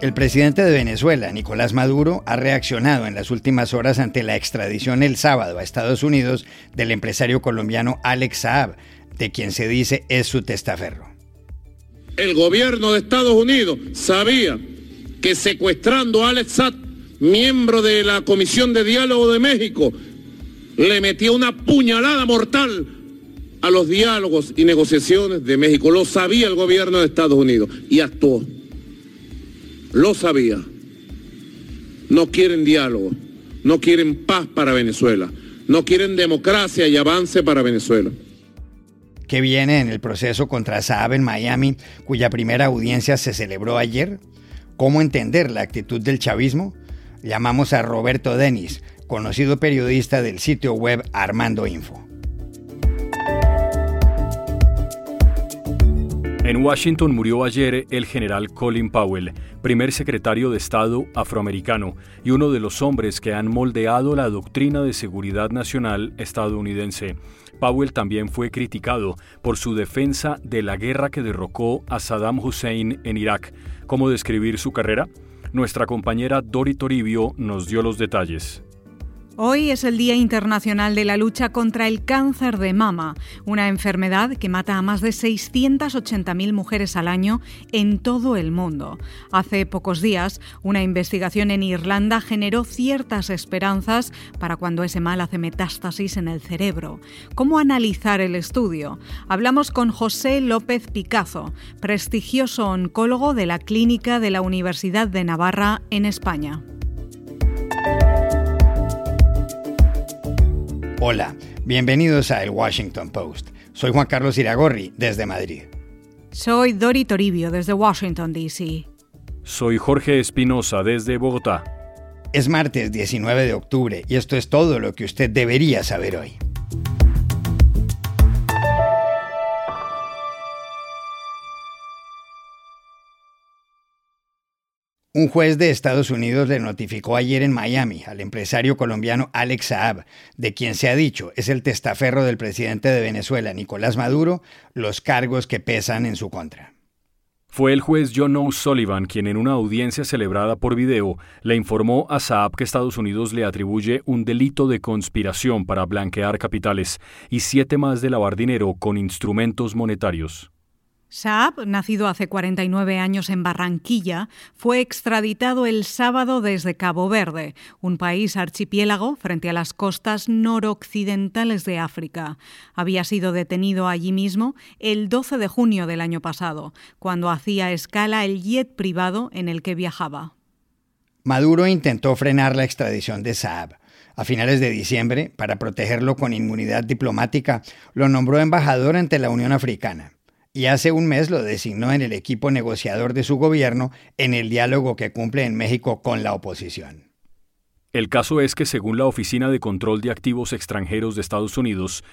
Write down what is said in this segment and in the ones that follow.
El presidente de Venezuela, Nicolás Maduro, ha reaccionado en las últimas horas ante la extradición el sábado a Estados Unidos del empresario colombiano Alex Saab, de quien se dice es su testaferro. El gobierno de Estados Unidos sabía que secuestrando a Alex Saab, miembro de la Comisión de Diálogo de México, le metió una puñalada mortal a los diálogos y negociaciones de México. Lo sabía el gobierno de Estados Unidos y actuó. Lo sabía. No quieren diálogo, no quieren paz para Venezuela, no quieren democracia y avance para Venezuela. ¿Qué viene en el proceso contra Saab en Miami, cuya primera audiencia se celebró ayer? ¿Cómo entender la actitud del chavismo? Llamamos a Roberto Denis, conocido periodista del sitio web Armando Info. En Washington murió ayer el general Colin Powell, primer secretario de Estado afroamericano y uno de los hombres que han moldeado la doctrina de seguridad nacional estadounidense. Powell también fue criticado por su defensa de la guerra que derrocó a Saddam Hussein en Irak. ¿Cómo describir su carrera? Nuestra compañera Dori Toribio nos dio los detalles. Hoy es el Día Internacional de la Lucha contra el Cáncer de Mama, una enfermedad que mata a más de 680.000 mujeres al año en todo el mundo. Hace pocos días, una investigación en Irlanda generó ciertas esperanzas para cuando ese mal hace metástasis en el cerebro. ¿Cómo analizar el estudio? Hablamos con José López Picazo, prestigioso oncólogo de la Clínica de la Universidad de Navarra en España. Hola, bienvenidos a El Washington Post. Soy Juan Carlos Iragorri, desde Madrid. Soy Dori Toribio, desde Washington, D.C. Soy Jorge Espinosa, desde Bogotá. Es martes 19 de octubre y esto es todo lo que usted debería saber hoy. Un juez de Estados Unidos le notificó ayer en Miami al empresario colombiano Alex Saab, de quien se ha dicho es el testaferro del presidente de Venezuela, Nicolás Maduro, los cargos que pesan en su contra. Fue el juez John O'Sullivan quien en una audiencia celebrada por video le informó a Saab que Estados Unidos le atribuye un delito de conspiración para blanquear capitales y 7 más de lavar dinero con instrumentos monetarios. Saab, nacido hace 49 años en Barranquilla, fue extraditado el sábado desde Cabo Verde, un país archipiélago frente a las costas noroccidentales de África. Había sido detenido allí mismo el 12 de junio del año pasado, cuando hacía escala el jet privado en el que viajaba. Maduro intentó frenar la extradición de Saab. A finales de diciembre, para protegerlo con inmunidad diplomática, lo nombró embajador ante la Unión Africana. Y hace un mes lo designó en el equipo negociador de su gobierno en el diálogo que cumple en México con la oposición. El caso es que según la Oficina de Control de Activos Extranjeros de Estados Unidos,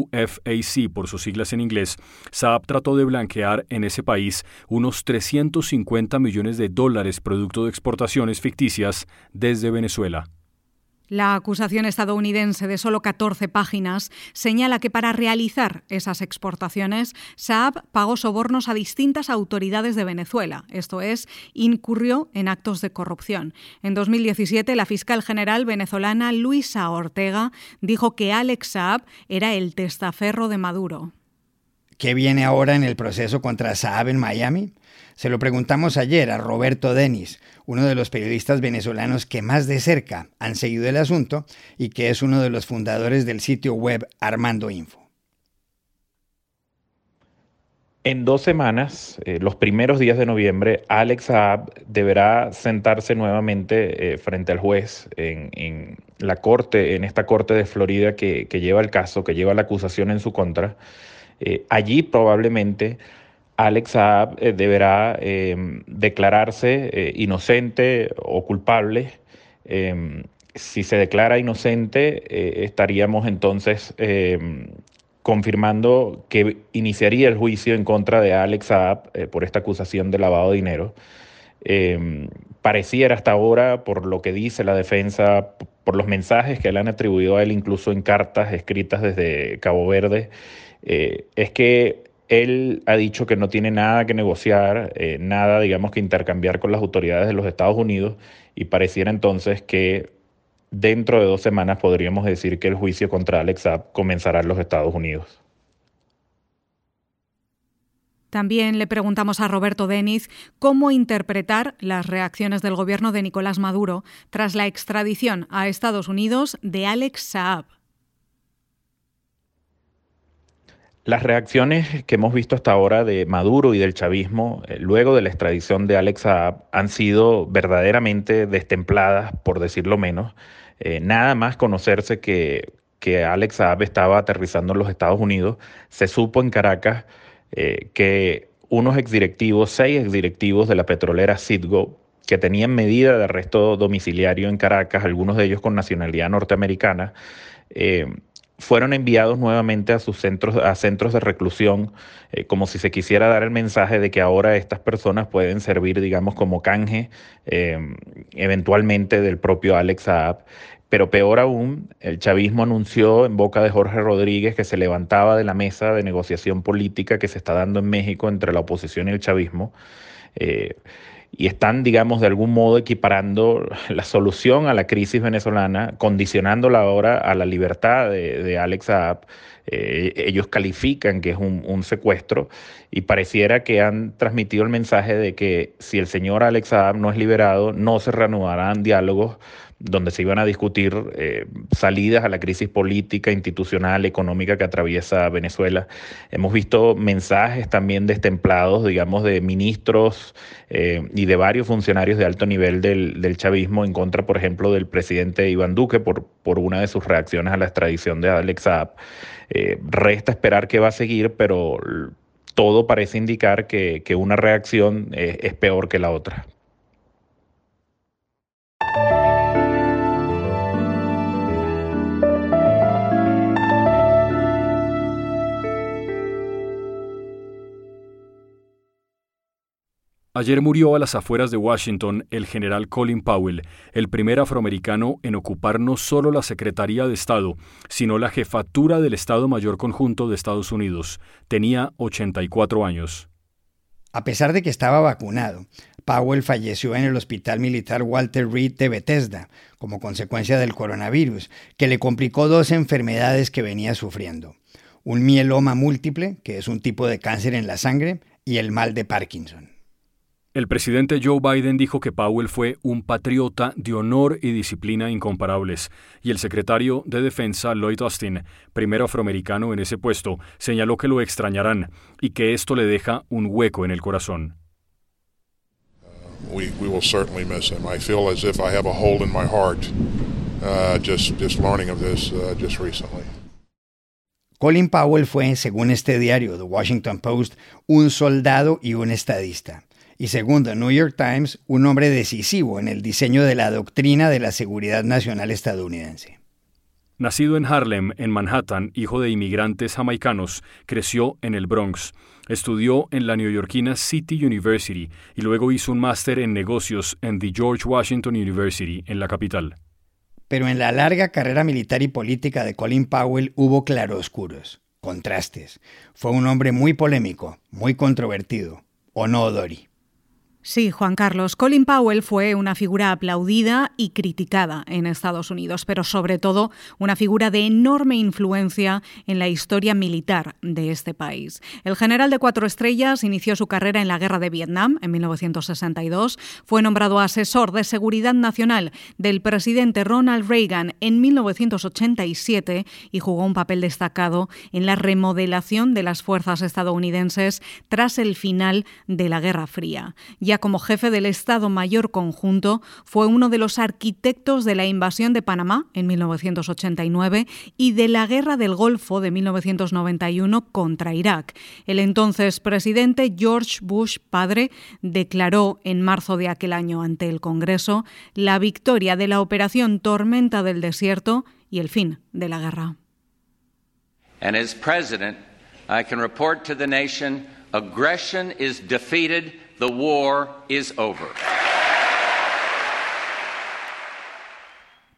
OFAC por sus siglas en inglés, Saab trató de blanquear en ese país unos $350 millones producto de exportaciones ficticias desde Venezuela. La acusación estadounidense de solo 14 páginas señala que para realizar esas exportaciones, Saab pagó sobornos a distintas autoridades de Venezuela, esto es, incurrió en actos de corrupción. En 2017, la fiscal general venezolana Luisa Ortega dijo que Alex Saab era el testaferro de Maduro. ¿Qué viene ahora en el proceso contra Saab en Miami? Se lo preguntamos ayer a Roberto Denis, uno de los periodistas venezolanos que más de cerca han seguido el asunto y que es uno de los fundadores del sitio web Armando Info. En 2 semanas, los primeros días de noviembre, Alex Saab deberá sentarse nuevamente frente al juez en la corte, en esta corte de Florida que lleva el caso, que lleva la acusación en su contra. Allí probablemente Alex Saab deberá declararse inocente o culpable. Si se declara inocente, estaríamos entonces confirmando que iniciaría el juicio en contra de Alex Saab por esta acusación de lavado de dinero. Pareciera hasta ahora, por lo que dice la defensa, por los mensajes que le han atribuido a él, incluso en cartas escritas desde Cabo Verde, es que Él ha dicho que no tiene nada que negociar, nada, digamos, que intercambiar con las autoridades de los Estados Unidos, y pareciera entonces que dentro de 2 semanas podríamos decir que el juicio contra Alex Saab comenzará en los Estados Unidos. También le preguntamos a Roberto Deniz cómo interpretar las reacciones del gobierno de Nicolás Maduro tras la extradición a Estados Unidos de Alex Saab. Las reacciones que hemos visto hasta ahora de Maduro y del chavismo luego de la extradición de Alex Saab han sido verdaderamente destempladas, por decirlo menos. Nada más conocerse que Alex Saab estaba aterrizando en los Estados Unidos, se supo en Caracas que unos exdirectivos, 6 exdirectivos de la petrolera Citgo, que tenían medida de arresto domiciliario en Caracas, algunos de ellos con nacionalidad norteamericana, fueron enviados nuevamente a centros de reclusión, como si se quisiera dar el mensaje de que ahora estas personas pueden servir, digamos, como canje eventualmente del propio Alex Saab. Pero peor aún, el chavismo anunció en boca de Jorge Rodríguez que se levantaba de la mesa de negociación política que se está dando en México entre la oposición y el chavismo. Y están, digamos, de algún modo equiparando la solución a la crisis venezolana, condicionándola ahora a la libertad de Alex Saab. Ellos califican que es un secuestro, y pareciera que han transmitido el mensaje de que si el señor Alex Saab no es liberado, no se reanudarán diálogos donde se iban a discutir salidas a la crisis política, institucional, económica que atraviesa Venezuela. Hemos visto mensajes también destemplados, digamos, de ministros y de varios funcionarios de alto nivel del chavismo en contra, por ejemplo, del presidente Iván Duque por una de sus reacciones a la extradición de Alex Saab. Resta esperar qué va a seguir, pero todo parece indicar que una reacción es peor que la otra. Ayer murió a las afueras de Washington el general Colin Powell, el primer afroamericano en ocupar no solo la Secretaría de Estado, sino la jefatura del Estado Mayor Conjunto de Estados Unidos. Tenía 84 años. A pesar de que estaba vacunado, Powell falleció en el Hospital Militar Walter Reed de Bethesda como consecuencia del coronavirus, que le complicó 2 enfermedades que venía sufriendo: un mieloma múltiple, que es un tipo de cáncer en la sangre, y el mal de Parkinson. El presidente Joe Biden dijo que Powell fue un patriota de honor y disciplina incomparables, y el secretario de Defensa, Lloyd Austin, primer afroamericano en ese puesto, señaló que lo extrañarán y que esto le deja un hueco en el corazón. We will certainly miss him. I feel as if I have a hole in my heart just learning of this just recently. Colin Powell fue, según este diario, The Washington Post, un soldado y un estadista. Y según The New York Times, un hombre decisivo en el diseño de la doctrina de la seguridad nacional estadounidense. Nacido en Harlem, en Manhattan, hijo de inmigrantes jamaicanos, creció en el Bronx. Estudió en la neoyorquina City University y luego hizo un máster en negocios en the George Washington University, en la capital. Pero en la larga carrera militar y política de Colin Powell hubo claroscuros, contrastes. Fue un hombre muy polémico, muy controvertido. ¿O no, Dori? Sí, Juan Carlos. Colin Powell fue una figura aplaudida y criticada en Estados Unidos, pero sobre todo una figura de enorme influencia en la historia militar de este país. El general de 4 estrellas inició su carrera en la Guerra de Vietnam en 1962, fue nombrado asesor de seguridad nacional del presidente Ronald Reagan en 1987 y jugó un papel destacado en la remodelación de las fuerzas estadounidenses tras el final de la Guerra Fría. Ya como jefe del Estado Mayor Conjunto, fue uno de los arquitectos de la invasión de Panamá en 1989 y de la Guerra del Golfo de 1991 contra Irak. El entonces presidente George Bush padre declaró en marzo de aquel año ante el Congreso la victoria de la Operación Tormenta del Desierto y el fin de la guerra. And as president, I can report to the nation, aggression is defeated. The war is over.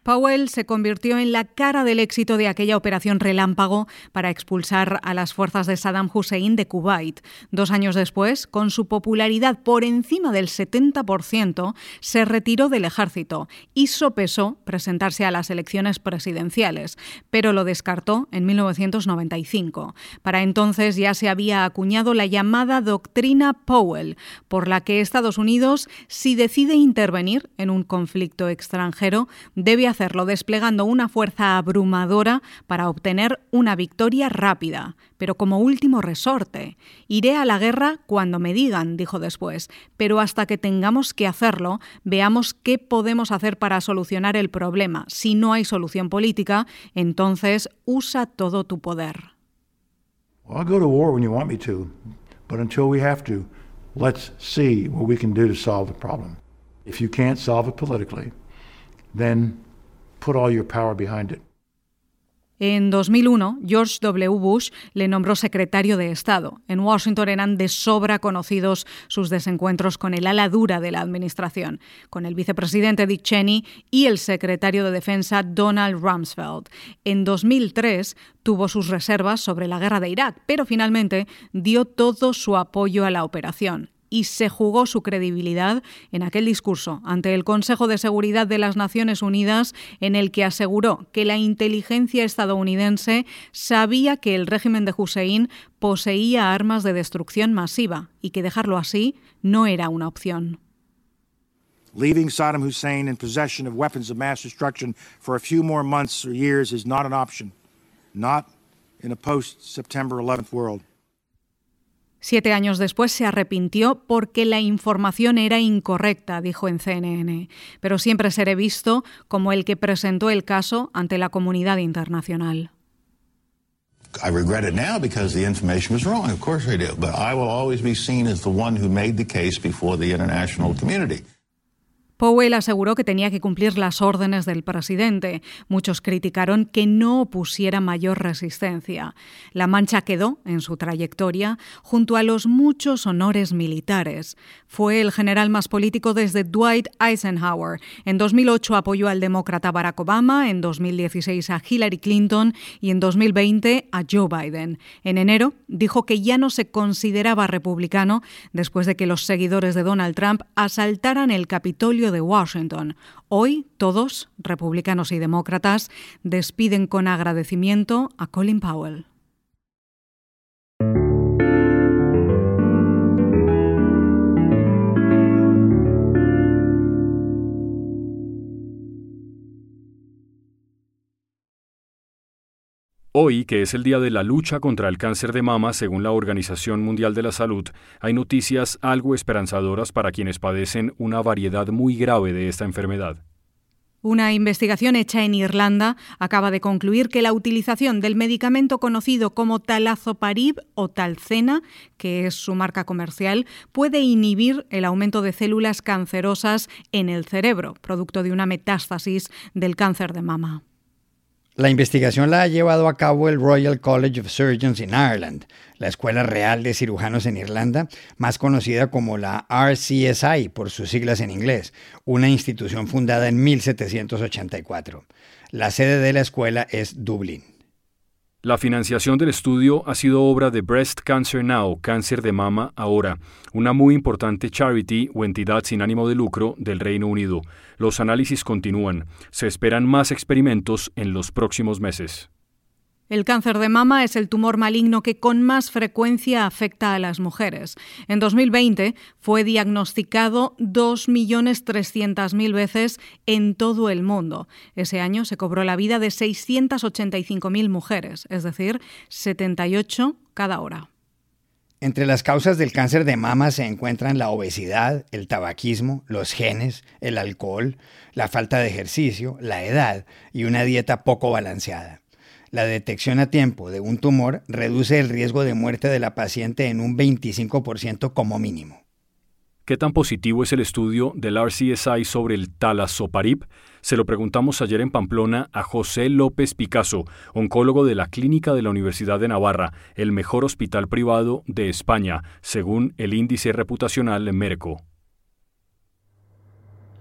Powell se convirtió en la cara del éxito de aquella operación relámpago para expulsar a las fuerzas de Saddam Hussein de Kuwait. 2 años después, con su popularidad por encima del 70%, se retiró del ejército y sopesó presentarse a las elecciones presidenciales, pero lo descartó en 1995. Para entonces ya se había acuñado la llamada doctrina Powell, por la que Estados Unidos, si decide intervenir en un conflicto extranjero, debe hacerlo desplegando una fuerza abrumadora para obtener una victoria rápida. Pero como último resorte, iré a la guerra cuando me digan, dijo después, pero hasta que tengamos que hacerlo, veamos qué podemos hacer para solucionar el problema. Si no hay solución política, entonces usa todo tu poder. Well, I'll go to war when you want me to, but until we have to, let's see what we can do to solve the problem. If you can't solve it politically, then put all your power behind it. En 2001, George W. Bush le nombró secretario de Estado. En Washington eran de sobra conocidos sus desencuentros con el ala dura de la administración, con el vicepresidente Dick Cheney y el secretario de Defensa Donald Rumsfeld. En 2003 tuvo sus reservas sobre la guerra de Irak, pero finalmente dio todo su apoyo a la operación. Y se jugó su credibilidad en aquel discurso ante el Consejo de Seguridad de las Naciones Unidas, en el que aseguró que la inteligencia estadounidense sabía que el régimen de Hussein poseía armas de destrucción masiva y que dejarlo así no era una opción. Leaving Saddam Hussein in possession of weapons of mass destruction for a few more months or years is not an option, not in a post-September 11th world. 7 años después se arrepintió porque la información era incorrecta, dijo en CNN, pero siempre seré visto como el que presentó el caso ante la comunidad internacional. I regret it now because the information was wrong. Of course I do. But I will always be seen as the one who made the case before the international community. Powell aseguró que tenía que cumplir las órdenes del presidente. Muchos criticaron que no opusiera mayor resistencia. La mancha quedó en su trayectoria junto a los muchos honores militares. Fue el general más político desde Dwight Eisenhower. En 2008 apoyó al demócrata Barack Obama, en 2016 a Hillary Clinton y en 2020 a Joe Biden. En enero dijo que ya no se consideraba republicano después de que los seguidores de Donald Trump asaltaran el Capitolio de Washington. Hoy todos, republicanos y demócratas, despiden con agradecimiento a Colin Powell. Hoy, que es el día de la lucha contra el cáncer de mama, según la Organización Mundial de la Salud, hay noticias algo esperanzadoras para quienes padecen una variedad muy grave de esta enfermedad. Una investigación hecha en Irlanda acaba de concluir que la utilización del medicamento conocido como talazoparib o Talcena, que es su marca comercial, puede inhibir el aumento de células cancerosas en el cerebro, producto de una metástasis del cáncer de mama. La investigación la ha llevado a cabo el Royal College of Surgeons in Ireland, la Escuela Real de Cirujanos en Irlanda, más conocida como la RCSI por sus siglas en inglés, una institución fundada en 1784. La sede de la escuela es Dublín. La financiación del estudio ha sido obra de Breast Cancer Now, Cáncer de Mama Ahora, una muy importante charity o entidad sin ánimo de lucro del Reino Unido. Los análisis continúan. Se esperan más experimentos en los próximos meses. El cáncer de mama es el tumor maligno que con más frecuencia afecta a las mujeres. En 2020 fue diagnosticado 2.300.000 veces en todo el mundo. Ese año se cobró la vida de 685.000 mujeres, es decir, 78 cada hora. Entre las causas del cáncer de mama se encuentran la obesidad, el tabaquismo, los genes, el alcohol, la falta de ejercicio, la edad y una dieta poco balanceada. La detección a tiempo de un tumor reduce el riesgo de muerte de la paciente en un 25% como mínimo. ¿Qué tan positivo es el estudio del RCSI sobre el talazoparib? Se lo preguntamos ayer en Pamplona a José López Picasso, oncólogo de la Clínica de la Universidad de Navarra, el mejor hospital privado de España, según el índice reputacional Merco.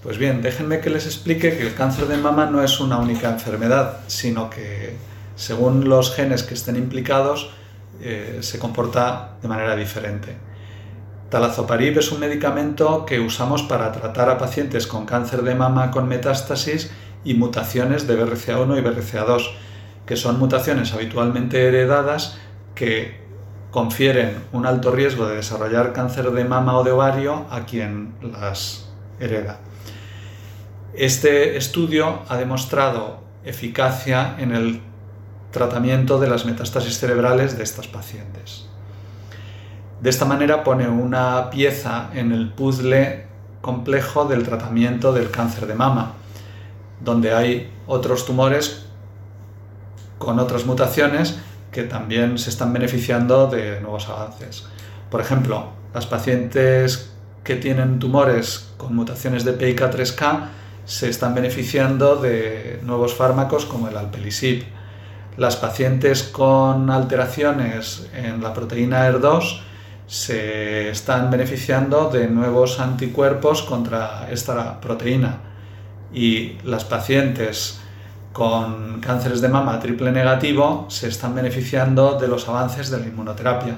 Pues bien, déjenme que les explique que el cáncer de mama no es una única enfermedad, sino que según los genes que estén implicados se comporta de manera diferente. Talazoparib es un medicamento que usamos para tratar a pacientes con cáncer de mama con metástasis y mutaciones de BRCA1 y BRCA2, que son mutaciones habitualmente heredadas que confieren un alto riesgo de desarrollar cáncer de mama o de ovario a quien las hereda. Este estudio ha demostrado eficacia en el tratamiento de las metástasis cerebrales de estas pacientes. De esta manera pone una pieza en el puzzle complejo del tratamiento del cáncer de mama, donde hay otros tumores con otras mutaciones que también se están beneficiando de nuevos avances. Por ejemplo, las pacientes que tienen tumores con mutaciones de PIK3K se están beneficiando de nuevos fármacos como el alpelisib. Las pacientes con alteraciones en la proteína HER2 se están beneficiando de nuevos anticuerpos contra esta proteína. Y las pacientes con cánceres de mama triple negativo se están beneficiando de los avances de la inmunoterapia.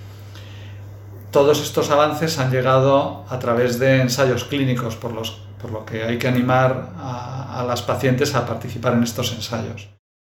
Todos estos avances han llegado a través de ensayos clínicos, por lo que hay que animar a las pacientes a participar en estos ensayos.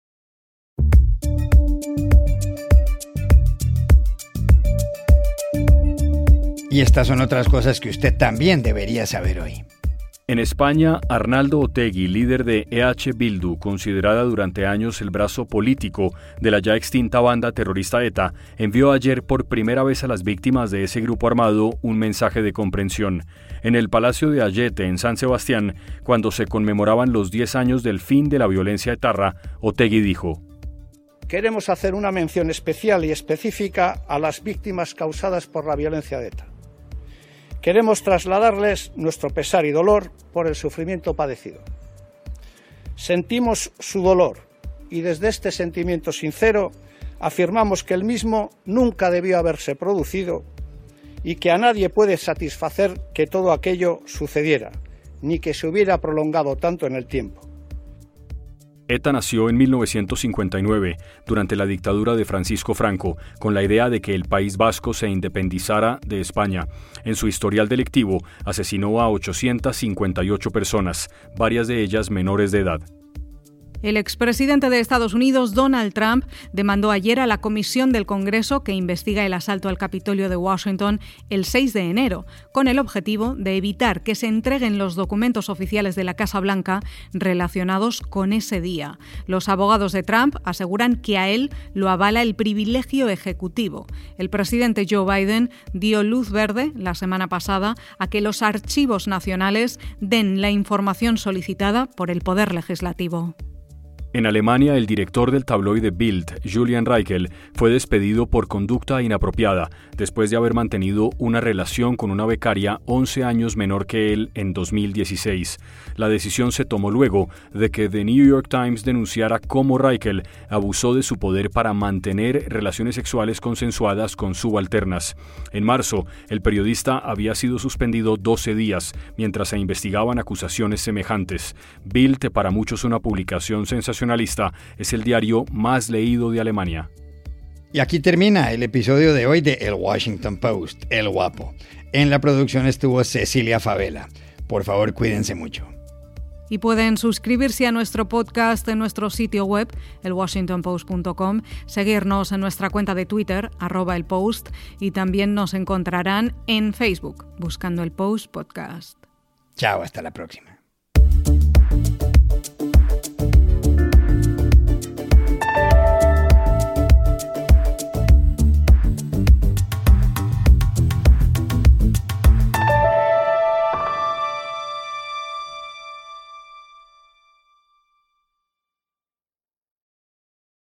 Y estas son otras cosas que usted también debería saber hoy. En España, Arnaldo Otegi, líder de EH Bildu, considerada durante años el brazo político de la ya extinta banda terrorista ETA, envió ayer por primera vez a las víctimas de ese grupo armado un mensaje de comprensión. En el Palacio de Ayete, en San Sebastián, cuando se conmemoraban los 10 años del fin de la violencia etarra, Otegi dijo: queremos hacer una mención especial y específica a las víctimas causadas por la violencia de ETA. Queremos trasladarles nuestro pesar y dolor por el sufrimiento padecido. Sentimos su dolor y desde este sentimiento sincero afirmamos que el mismo nunca debió haberse producido y que a nadie puede satisfacer que todo aquello sucediera, ni que se hubiera prolongado tanto en el tiempo. ETA nació en 1959, durante la dictadura de Francisco Franco, con la idea de que el País Vasco se independizara de España. En su historial delictivo, asesinó a 858 personas, varias de ellas menores de edad. El expresidente de Estados Unidos, Donald Trump, demandó ayer a la comisión del Congreso que investiga el asalto al Capitolio de Washington el 6 de enero, con el objetivo de evitar que se entreguen los documentos oficiales de la Casa Blanca relacionados con ese día. Los abogados de Trump aseguran que a él lo avala el privilegio ejecutivo. El presidente Joe Biden dio luz verde la semana pasada a que los archivos nacionales den la información solicitada por el Poder Legislativo. En Alemania, el director del tabloide Bild, Julian Reichel, fue despedido por conducta inapropiada después de haber mantenido una relación con una becaria 11 años menor que él en 2016. La decisión se tomó luego de que The New York Times denunciara cómo Reichel abusó de su poder para mantener relaciones sexuales consensuadas con subalternas. En marzo, el periodista había sido suspendido 12 días mientras se investigaban acusaciones semejantes. Bild, para muchos una publicación sensacional, es el diario más leído de Alemania. Y aquí termina el episodio de hoy de El Washington Post, El Guapo. En la producción estuvo Cecilia Favela. Por favor, cuídense mucho. Y pueden suscribirse a nuestro podcast en nuestro sitio web, elwashingtonpost.com, seguirnos en nuestra cuenta de Twitter, @elpost, y también nos encontrarán en Facebook, buscando El Post Podcast. Chao, hasta la próxima.